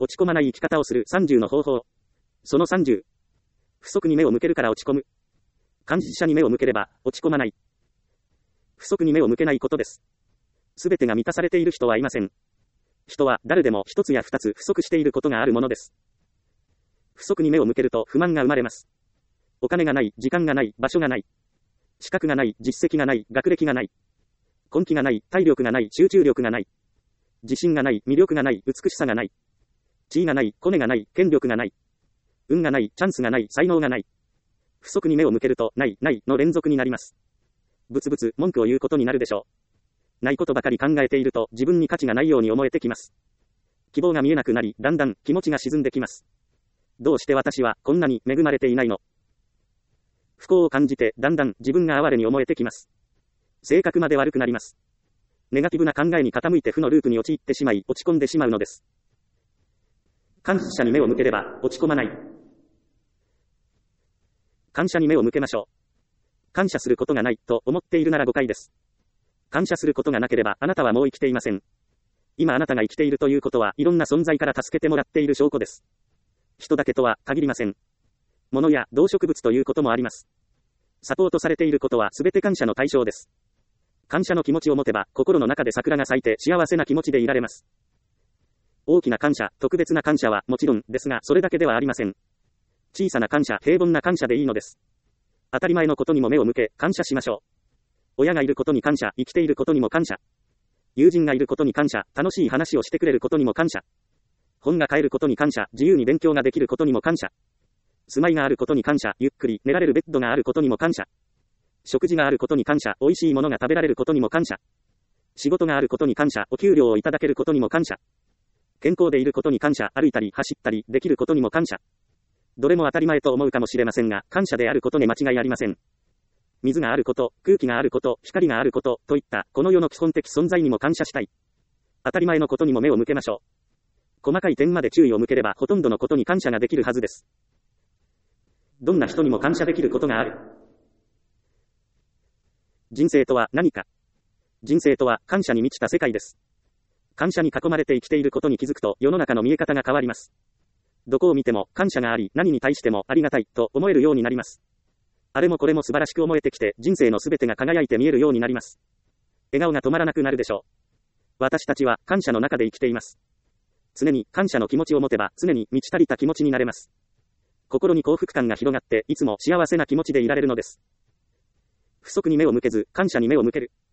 落ち込まない生き方をする30の方法。その30。不足に目を向けるから落ち込む。感謝に目を向ければ落ち込まない。不足に目を向けないことです。すべてが満たされている人はいません。人は誰でも一つや二つ不足していることがあるものです。不足に目を向けると不満が生まれます。お金がない、時間がない、場所がない。資格がない、実績がない、学歴がない。根気がない、体力がない、集中力がない。自信がない、魅力がない、美しさがない。地位がない、コネがない、権力がない。運がない、チャンスがない、才能がない。不足に目を向けると、ない、ないの連続になります。ぶつぶつ文句を言うことになるでしょう。ないことばかり考えていると自分に価値がないように思えてきます。希望が見えなくなり、だんだん気持ちが沈んできます。どうして私はこんなに恵まれていないの？不幸を感じてだんだん自分が哀れに思えてきます。性格まで悪くなります。ネガティブな考えに傾いて負のループに陥ってしまい落ち込んでしまうのです。感謝に目を向ければ落ち込まない。感謝に目を向けましょう。感謝することがないと思っているなら誤解です。感謝することがなければあなたはもう生きていません。今あなたが生きているということはいろんな存在から助けてもらっている証拠です。人だけとは限りません。物や動植物ということもあります。サポートされていることはすべて感謝の対象です。感謝の気持ちを持てば心の中で桜が咲いて幸せな気持ちでいられます。大きな感謝、特別な感謝はもちろんですがそれだけではありません。小さな感謝、平凡な感謝でいいのです。当たり前のことにも目を向け感謝しましょう。親がいることに感謝、生きていることにも感謝。友人がいることに感謝、楽しい話をしてくれることにも感謝。本が買えることに感謝、自由に勉強ができることにも感謝。住まいがあることに感謝、ゆっくり寝られるベッドがあることにも感謝。食事があることに感謝、美味しいものが食べられることにも感謝。仕事があることに感謝、お給料をいただけることにも感謝。健康でいることに感謝、歩いたり走ったりできることにも感謝。どれも当たり前と思うかもしれませんが、感謝であることに間違いありません。水があること、空気があること、光があること、といった、この世の基本的存在にも感謝したい。当たり前のことにも目を向けましょう。細かい点まで注意を向ければ、ほとんどのことに感謝ができるはずです。どんな人にも感謝できることがある。人生とは何か。人生とは感謝に満ちた世界です。感謝に囲まれて生きていることに気づくと、世の中の見え方が変わります。どこを見ても感謝があり、何に対してもありがたいと思えるようになります。あれもこれも素晴らしく思えてきて、人生のすべてが輝いて見えるようになります。笑顔が止まらなくなるでしょう。私たちは感謝の中で生きています。常に感謝の気持ちを持てば、常に満ち足りた気持ちになれます。心に幸福感が広がって、いつも幸せな気持ちでいられるのです。不足に目を向けず、感謝に目を向ける。